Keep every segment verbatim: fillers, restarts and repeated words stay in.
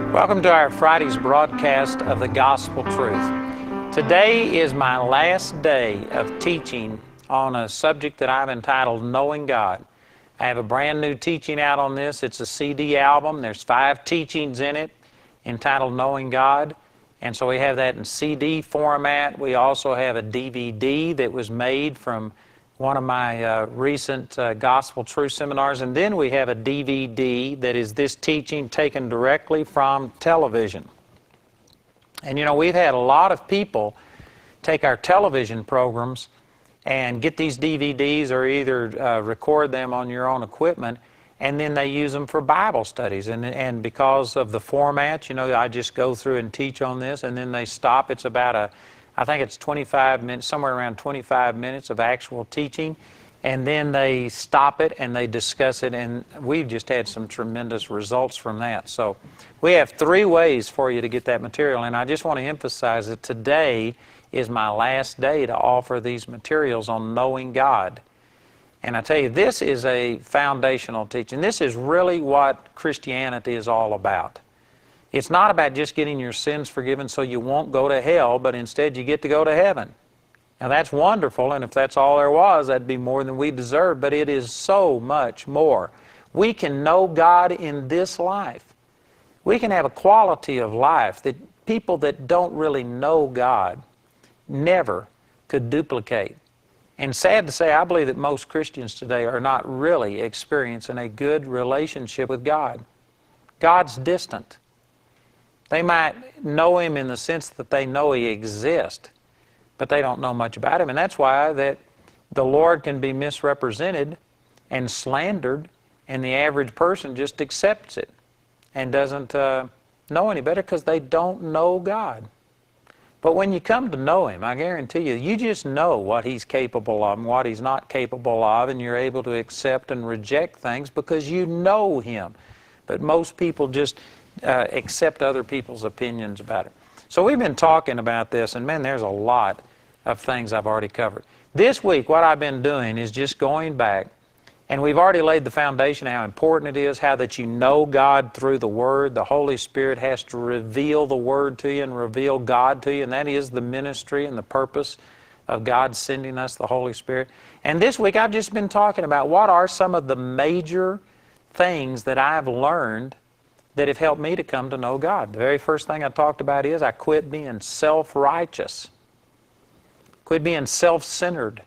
Welcome to our Friday's broadcast of the Gospel Truth. Today is my last day of teaching on a subject that I've entitled Knowing God. I have a brand new teaching out on this. It's a C D album. There's five teachings in it entitled Knowing God. And so we have that in C D format. We also have a D V D that was made from one of my uh, recent uh, Gospel Truth seminars. And then we have a D V D that is this teaching taken directly from television. And you know, we've had a lot of people take our television programs and get these D V Ds or either uh, record them on your own equipment, and then they use them for Bible studies. And, and because of the format, you know, I just go through and teach on this, and then they stop. It's about a I think it's twenty-five minutes, somewhere around twenty-five minutes of actual teaching, and then they stop it and they discuss it, and we've just had some tremendous results from that. So we have three ways for you to get that material, and I just want to emphasize that today is my last day to offer these materials on knowing God. And I tell you, this is a foundational teaching. This is really what Christianity is all about. It's not about just getting your sins forgiven so you won't go to hell, but instead you get to go to heaven. Now that's wonderful, and if that's all there was, that'd be more than we deserve, but it is so much more. We can know God in this life. We can have a quality of life that people that don't really know God never could duplicate. And sad to say, I believe that most Christians today are not really experiencing a good relationship with God. God's distant. They might know Him in the sense that they know He exists, but they don't know much about Him. And that's why that the Lord can be misrepresented and slandered, and the average person just accepts it and doesn't uh, know any better because they don't know God. But when you come to know Him, I guarantee you, you just know what He's capable of and what He's not capable of, and you're able to accept and reject things because you know Him. But most people just Uh, accept other people's opinions about it. So we've been talking about this, and man, there's a lot of things I've already covered. This week, what I've been doing is just going back, and we've already laid the foundation of how important it is, how that you know God through the Word. The Holy Spirit has to reveal the Word to you and reveal God to you, and that is the ministry and the purpose of God sending us the Holy Spirit. And this week, I've just been talking about what are some of the major things that I've learned that have helped me to come to know God. The very first thing I talked about is I quit being self-righteous, quit being self-centered,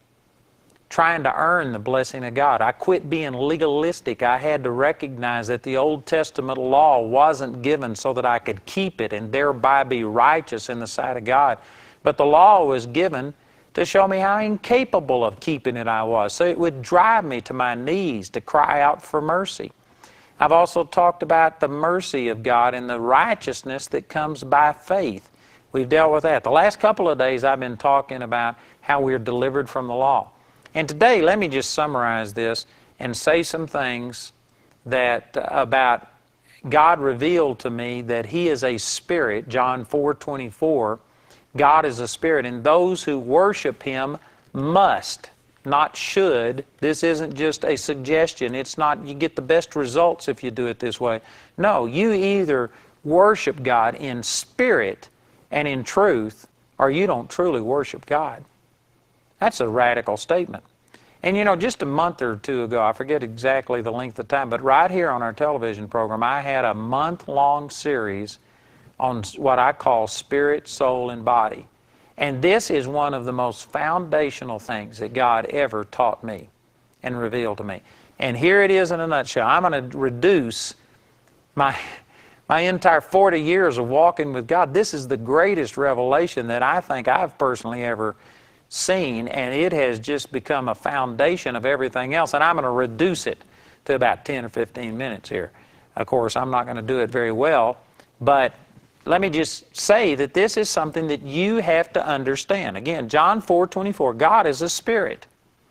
trying to earn the blessing of God. I quit being legalistic. I had to recognize that the Old Testament law wasn't given so that I could keep it and thereby be righteous in the sight of God, but the law was given to show me how incapable of keeping it I was, so it would drive me to my knees to cry out for mercy. I've also talked about the mercy of God and the righteousness that comes by faith. We've dealt with that. The last couple of days I've been talking about how we're delivered from the law. And today, let me just summarize this and say some things that uh, about God revealed to me that He is a spirit, John four twenty-four. God is a spirit, and those who worship Him must, not should. This isn't just a suggestion. It's not you get the best results if you do it this way. No, you either worship God in spirit and in truth, or you don't truly worship God. That's a radical statement. And you know, just a month or two ago, I forget exactly the length of time, but right here on our television program, I had a month-long series on what I call spirit, soul, and body. And this is one of the most foundational things that God ever taught me and revealed to me. And here it is in a nutshell. I'm going to reduce my, my entire forty years of walking with God. This is the greatest revelation that I think I've personally ever seen, and it has just become a foundation of everything else. And I'm going to reduce it to about ten or fifteen minutes here. Of course, I'm not going to do it very well, but let me just say that this is something that you have to understand. Again, John four twenty-four, God is a spirit,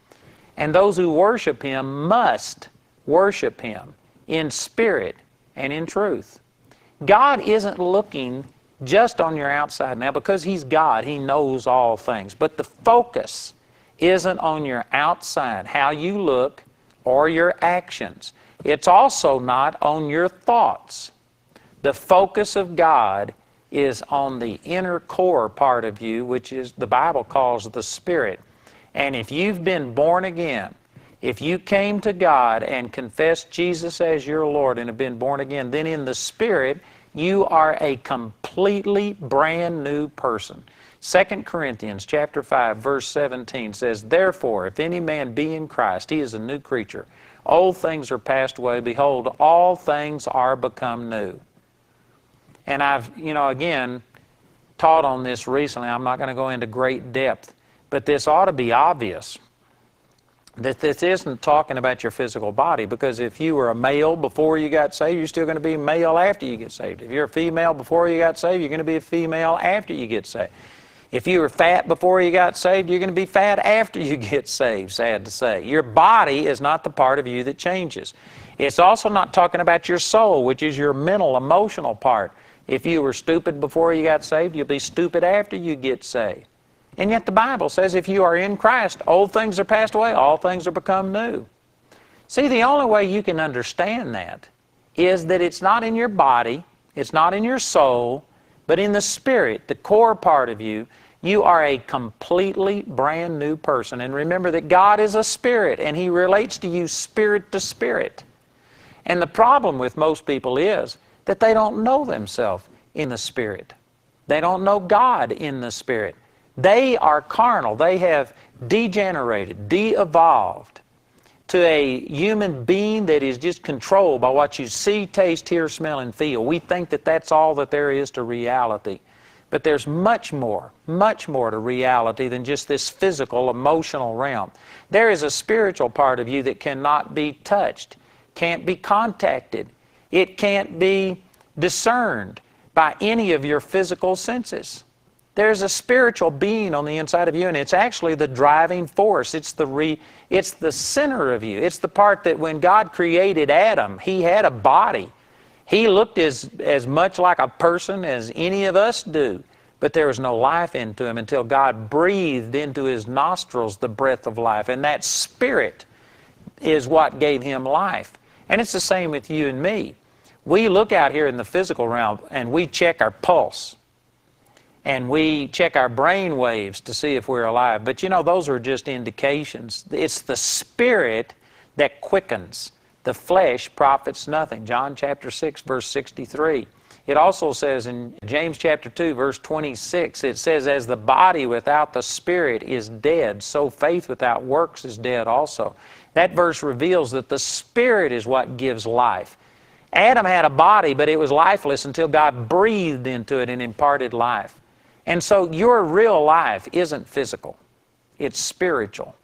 and those who worship Him must worship Him in spirit and in truth. God isn't looking just on your outside. Now, because He's God, He knows all things, but the focus isn't on your outside, how you look, or your actions. It's also not on your thoughts. The focus of God is on the inner core part of you, which is the Bible calls the Spirit. And if you've been born again, if you came to God and confessed Jesus as your Lord and have been born again, then in the Spirit, you are a completely brand new person. Second Corinthians chapter five, verse seventeen says, "Therefore, if any man be in Christ, he is a new creature. Old things are passed away. Behold, all things are become new." And I've, you know, again, taught on this recently. I'm not going to go into great depth, but this ought to be obvious that this isn't talking about your physical body, because if you were a male before you got saved, you're still going to be male after you get saved. If you're a female before you got saved, you're going to be a female after you get saved. If you were fat before you got saved, you're going to be fat after you get saved, sad to say. Your body is not the part of you that changes. It's also not talking about your soul, which is your mental, emotional part. If you were stupid before you got saved, you'll be stupid after you get saved. And yet the Bible says if you are in Christ, old things are passed away, all things are become new. See, the only way you can understand that is that it's not in your body, it's not in your soul, but in the Spirit, the core part of you. You are a completely brand new person. And remember that God is a spirit, and He relates to you spirit to spirit. And the problem with most people is that they don't know themselves in the Spirit. They don't know God in the Spirit. They are carnal. They have degenerated, de-evolved to a human being that is just controlled by what you see, taste, hear, smell, and feel. We think that that's all that there is to reality. But there's much more, much more to reality than just this physical, emotional realm. There is a spiritual part of you that cannot be touched, can't be contacted. It can't be discerned by any of your physical senses. There's a spiritual being on the inside of you, and it's actually the driving force. It's the re, it's the center of you. It's the part that when God created Adam, he had a body. He looked as, as much like a person as any of us do, but there was no life into him until God breathed into his nostrils the breath of life, and that spirit is what gave him life. And it's the same with you and me. We look out here in the physical realm and we check our pulse. And we check our brain waves to see if we're alive. But you know, those are just indications. It's the Spirit that quickens. The flesh profits nothing. John chapter six, verse sixty-three. It also says in James chapter two, verse twenty-six, it says, "As the body without the Spirit is dead, so faith without works is dead also." That verse reveals that the Spirit is what gives life. Adam had a body, but it was lifeless until God breathed into it and imparted life. And so your real life isn't physical, it's spiritual.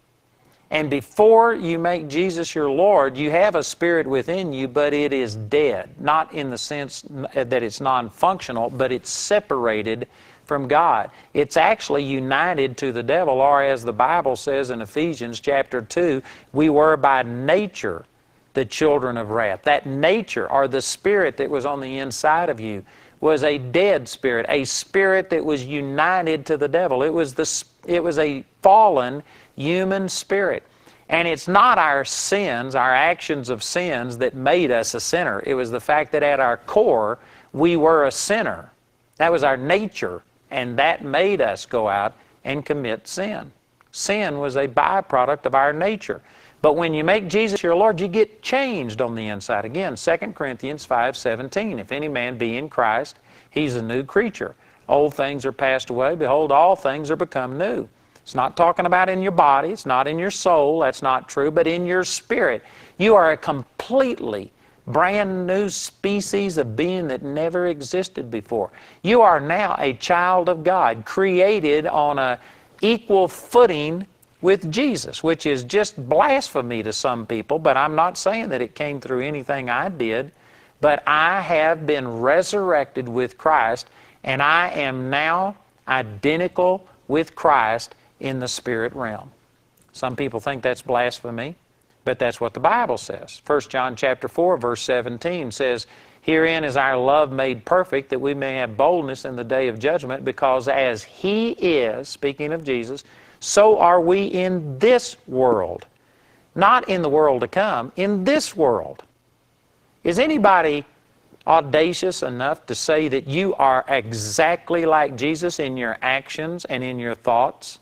And before you make Jesus your Lord, you have a spirit within you, but it is dead. Not in the sense that it's non-functional, but it's separated from God. It's actually united to the devil, or as the Bible says in Ephesians chapter two, we were by nature the children of wrath. That nature, or the spirit that was on the inside of you, was a dead spirit, a spirit that was united to the devil. It was, the, it was a fallen human spirit. And it's not our sins, our actions of sins, that made us a sinner. It was the fact that at our core, we were a sinner. That was our nature, and that made us go out and commit sin. Sin was a byproduct of our nature. But when you make Jesus your Lord, you get changed on the inside. Again, Second Corinthians five seventeen, "If any man be in Christ, he's a new creature. Old things are passed away. Behold, all things are become new." It's not talking about in your body. It's not in your soul. That's not true. But in your spirit, you are a completely brand new species of being that never existed before. You are now a child of God, created on an equal footing with Jesus, which is just blasphemy to some people, but I'm not saying that it came through anything I did. But I have been resurrected with Christ, and I am now identical with Christ in the spirit realm. Some people think that's blasphemy, but that's what the Bible says. First John chapter four, verse seventeen says, "Herein is our love made perfect, that we may have boldness in the day of judgment, because as He is," speaking of Jesus, "so are we in this world." Not in the world to come, in this world. Is anybody audacious enough to say that you are exactly like Jesus in your actions and in your thoughts?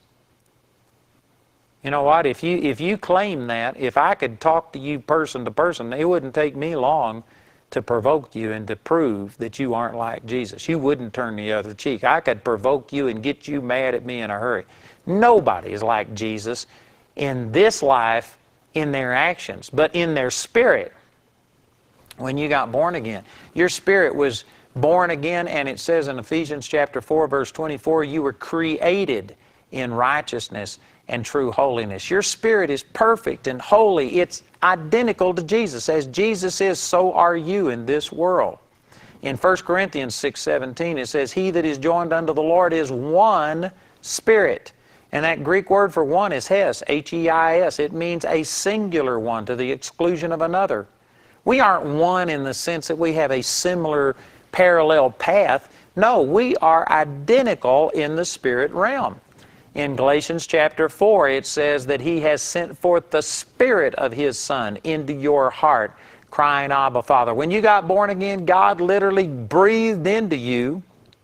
You know what? If you, if you claim that, if I could talk to you person to person, it wouldn't take me long to provoke you and to prove that you aren't like Jesus. You wouldn't turn the other cheek. I could provoke you and get you mad at me in a hurry. Nobody is like Jesus in this life in their actions, but in their spirit. When you got born again, your spirit was born again, and it says in Ephesians chapter four, verse twenty-four, you were created in righteousness and true holiness. Your spirit is perfect and holy. It's identical to Jesus. As Jesus is, so are you in this world. In First Corinthians six seventeen, it says, he that is joined unto the Lord is one spirit. And that Greek word for one is hes, H E I S. It means a singular one to the exclusion of another. We aren't one in the sense that we have a similar parallel path. No, we are identical in the spirit realm. In Galatians chapter four, it says that he has sent forth the Spirit of his Son into your heart, crying, Abba, Father. When you got born again, God literally breathed into you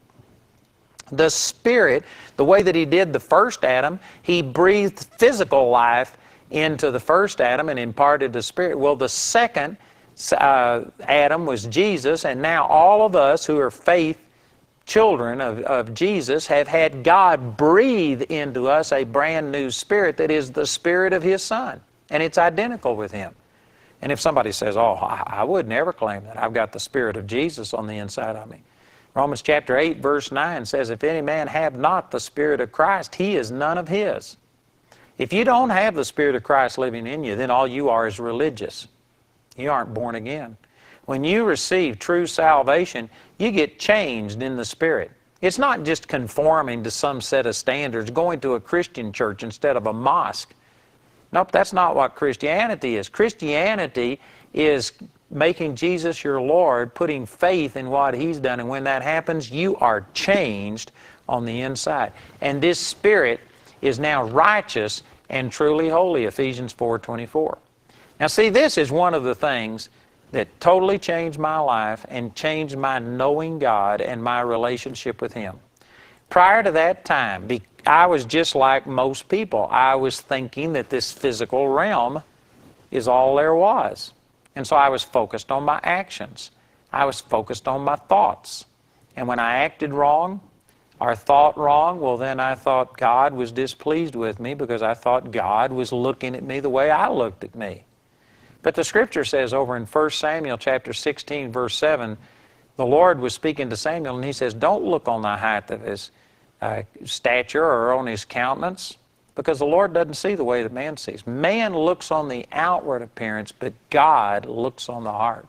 the Spirit. The way that he did the first Adam, he breathed physical life into the first Adam and imparted the Spirit. Well, the second uh, Adam was Jesus, and now all of us who are faith children of, of Jesus have had God breathe into us a brand new spirit that is the Spirit of his Son, and it's identical with him. And if somebody says, oh, I, I would never claim that, I've got the Spirit of Jesus on the inside of me. Romans chapter eight, verse nine says, if any man have not the Spirit of Christ, he is none of his. If you don't have the Spirit of Christ living in you, then all you are is religious. You aren't born again. When you receive true salvation, you get changed in the Spirit. It's not just conforming to some set of standards, going to a Christian church instead of a mosque. Nope, that's not what Christianity is. Christianity is making Jesus your Lord, putting faith in what he's done, and when that happens, you are changed on the inside. And this Spirit is now righteous and truly holy, Ephesians four twenty-four. Now see, this is one of the things that totally changed my life and changed my knowing God and my relationship with him. Prior to that time, I was just like most people. I was thinking that this physical realm is all there was. And so I was focused on my actions. I was focused on my thoughts. And when I acted wrong or thought wrong, well, then I thought God was displeased with me because I thought God was looking at me the way I looked at me. But the Scripture says over in First Samuel chapter sixteen, verse seven, the Lord was speaking to Samuel, and he says, don't look on the height of his uh, stature or on his countenance, because the Lord doesn't see the way that man sees. Man looks on the outward appearance, but God looks on the heart.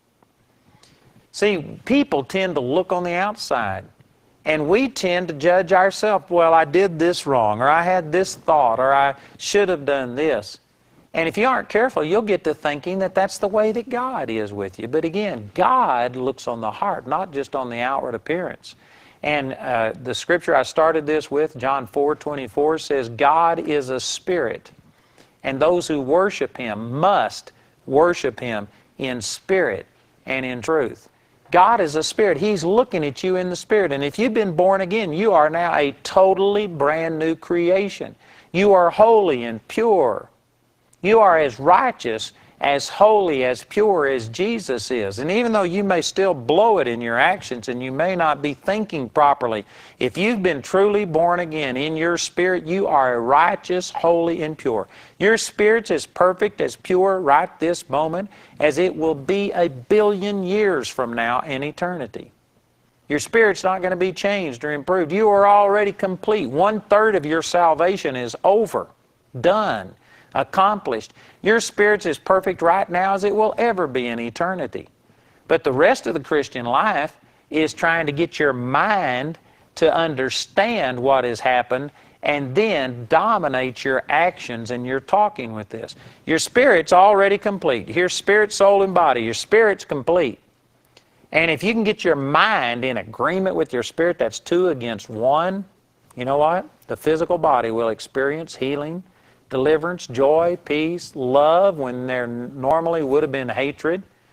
See, people tend to look on the outside, and we tend to judge ourselves. Well, I did this wrong, or I had this thought, or I should have done this. And if you aren't careful, you'll get to thinking that that's the way that God is with you. But again, God looks on the heart, not just on the outward appearance. And uh, the scripture I started this with, John four twenty-four, says, God is a spirit, and those who worship him must worship him in spirit and in truth. God is a spirit. He's looking at you in the spirit. And if you've been born again, you are now a totally brand new creation. You are holy and pure. You are as righteous, as holy, as pure as Jesus is. And even though you may still blow it in your actions and you may not be thinking properly, if you've been truly born again in your spirit, you are righteous, holy, and pure. Your spirit's as perfect, as pure right this moment as it will be a billion years from now in eternity. Your spirit's not going to be changed or improved. You are already complete. One third of your salvation is over, done, accomplished. Your spirit's as perfect right now as it will ever be in eternity. But the rest of the Christian life is trying to get your mind to understand what has happened and then dominate your actions and your talking with this. Your spirit's already complete. Your spirit, soul, and body. Your spirit's complete. And if you can get your mind in agreement with your spirit, that's two against one, you know what? The physical body will experience healing, deliverance, joy, peace, love when there normally would have been hatred.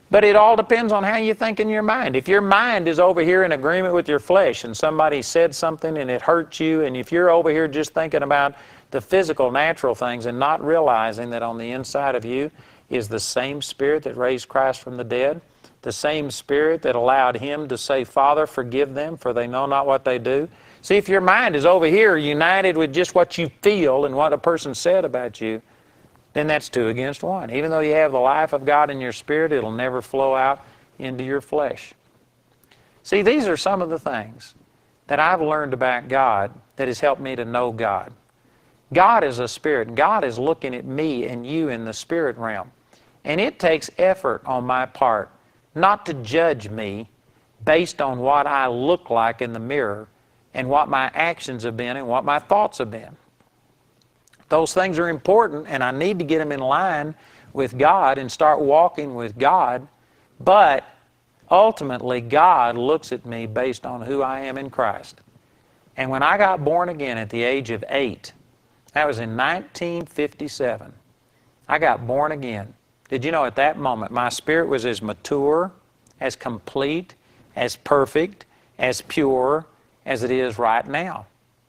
But it all depends on how you think in your mind. If your mind is over here in agreement with your flesh and somebody said something and it hurts you, and if you're over here just thinking about the physical, natural things and not realizing that on the inside of you is the same Spirit that raised Christ from the dead, the same Spirit that allowed Him to say, Father, forgive them, for they know not what they do. See, if your mind is over here united with just what you feel and what a person said about you, then that's two against one. Even though you have the life of God in your spirit, it'll never flow out into your flesh. See, these are some of the things that I've learned about God that has helped me to know God. God is a spirit, and God is looking at me and you in the spirit realm. And it takes effort on my part not to judge me based on what I look like in the mirror and what my actions have been and what my thoughts have been. Those things are important, and I need to get them in line with God and start walking with God. But ultimately, God looks at me based on who I am in Christ. And when I got born again at the age of eight, that was in nineteen fifty-seven, I got born again. Did you know at that moment my spirit was as mature, as complete, as perfect, as pure as it is right now?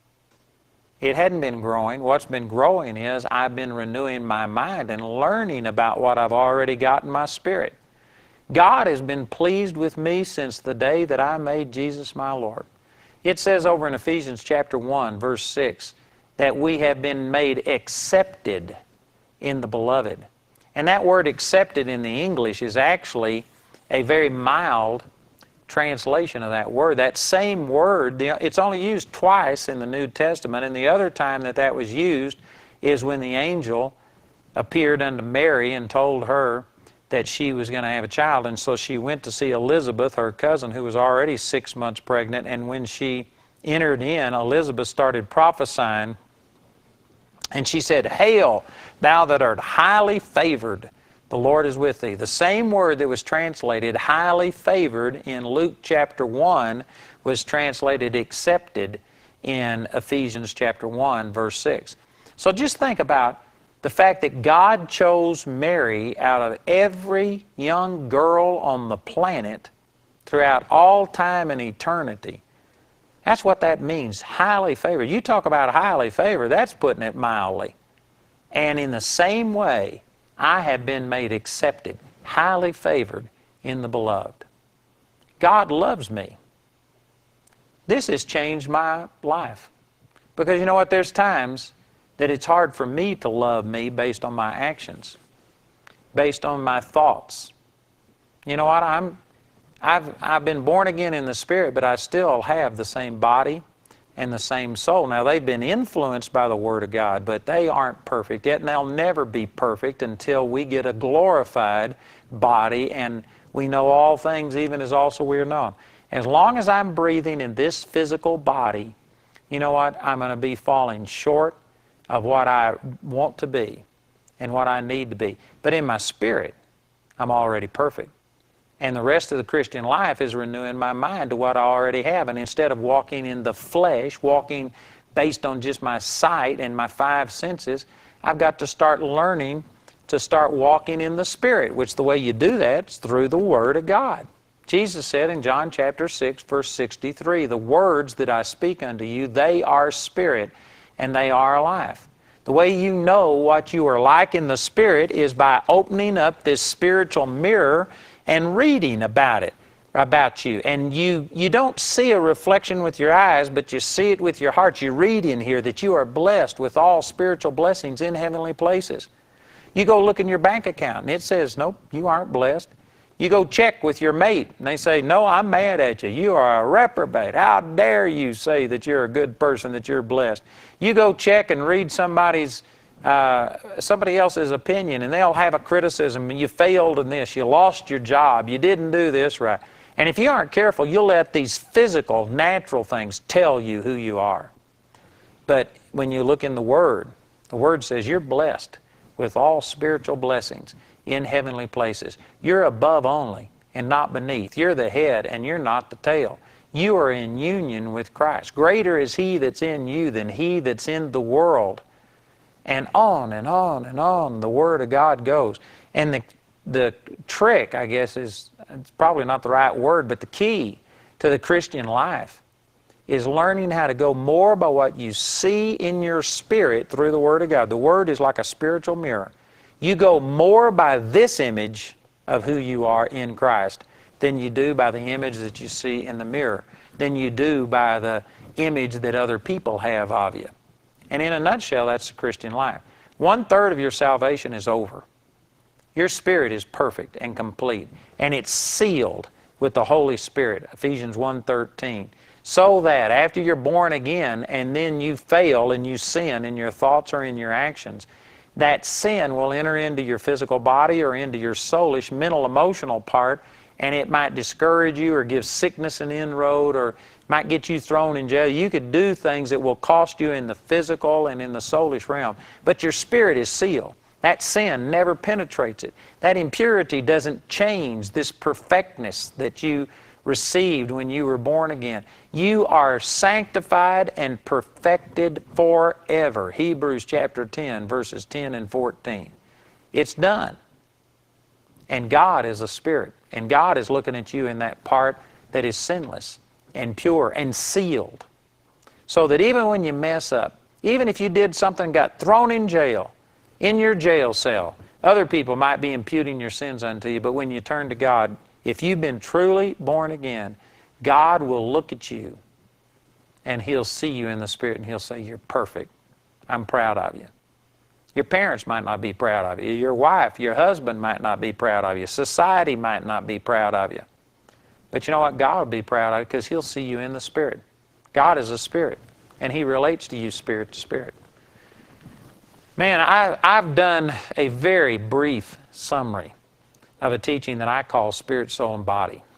It hadn't been growing. What's been growing is I've been renewing my mind and learning about what I've already got in my spirit. God has been pleased with me since the day that I made Jesus my Lord. It says over in Ephesians chapter one, verse six, that we have been made accepted in the Beloved. And that word accepted in the English is actually a very mild translation of that word. That same word, it's only used twice in the New Testament, and the other time that that was used is when the angel appeared unto Mary and told her that she was going to have a child, and so she went to see Elizabeth, her cousin, who was already six months pregnant, and when she entered in, Elizabeth started prophesying, and she said, Hail, thou that art highly favored, the Lord is with thee. The same word that was translated highly favored in Luke chapter one was translated accepted in Ephesians chapter one, verse six. So just think about the fact that God chose Mary out of every young girl on the planet throughout all time and eternity. That's what that means, highly favored. You talk about highly favored, that's putting it mildly. And in the same way, I have been made accepted, highly favored in the Beloved. God loves me. This has changed my life. Because you know what? There's times that it's hard for me to love me based on my actions, based on my thoughts. You know what? I'm, I've, I've been born again in the Spirit, but I still have the same body and the same soul. Now, they've been influenced by the Word of God, but they aren't perfect yet, and they'll never be perfect until we get a glorified body and we know all things even as also we are known. As long as I'm breathing in this physical body, you know what? I'm going to be falling short of what I want to be and what I need to be. But in my spirit, I'm already perfect. And the rest of the Christian life is renewing my mind to what I already have. And instead of walking in the flesh, walking based on just my sight and my five senses, I've got to start learning to start walking in the Spirit, which the way you do that is through the Word of God. Jesus said in John chapter six, verse sixty-three, the words that I speak unto you, they are spirit and they are life. The way you know what you are like in the Spirit is by opening up this spiritual mirror and reading about it, about you. And you, you don't see a reflection with your eyes, but you see it with your heart. You read in here that you are blessed with all spiritual blessings in heavenly places. You go look in your bank account, and it says, nope, you aren't blessed. You go check with your mate, and they say, no, I'm mad at you. You are a reprobate. How dare you say that you're a good person, that you're blessed? You go check and read somebody's Uh, somebody else's opinion, and they'll have a criticism. You failed in this, you lost your job, you didn't do this right. And if you aren't careful, you'll let these physical, natural things tell you who you are. But when you look in the Word, the Word says you're blessed with all spiritual blessings in heavenly places. You're above only and not beneath. You're the head and you're not the tail. You are in union with Christ. Greater is He that's in you than he that's in the world. And on and on and on the Word of God goes. And the the trick, I guess, is it's probably not the right word, but the key to the Christian life is learning how to go more by what you see in your spirit through the Word of God. The Word is like a spiritual mirror. You go more by this image of who you are in Christ than you do by the image that you see in the mirror, than you do by the image that other people have of you. And in a nutshell, that's the Christian life. One third of your salvation is over. Your spirit is perfect and complete, and it's sealed with the Holy Spirit, Ephesians one thirteen, so that after you're born again and then you fail and you sin in your thoughts or in your actions, that sin will enter into your physical body or into your soulish, mental, emotional part, and it might discourage you or give sickness an inroad or might get you thrown in jail. You could do things that will cost you in the physical and in the soulish realm, but your spirit is sealed. That sin never penetrates it. That impurity doesn't change this perfectness that you received when you were born again. You are sanctified and perfected forever. Hebrews chapter ten, verses ten and fourteen. It's done. And God is a spirit. And God is looking at you in that part that is sinless and pure and sealed. So that even when you mess up, even if you did something and got thrown in jail, in your jail cell, other people might be imputing your sins unto you, but when you turn to God, if you've been truly born again, God will look at you and He'll see you in the Spirit and He'll say, you're perfect. I'm proud of you. Your parents might not be proud of you. Your wife, your husband might not be proud of you. Society might not be proud of you. But you know what? God will be proud of you because He'll see you in the Spirit. God is a spirit, and He relates to you spirit to spirit. Man, I, I've done a very brief summary of a teaching that I call Spirit, Soul, and Body.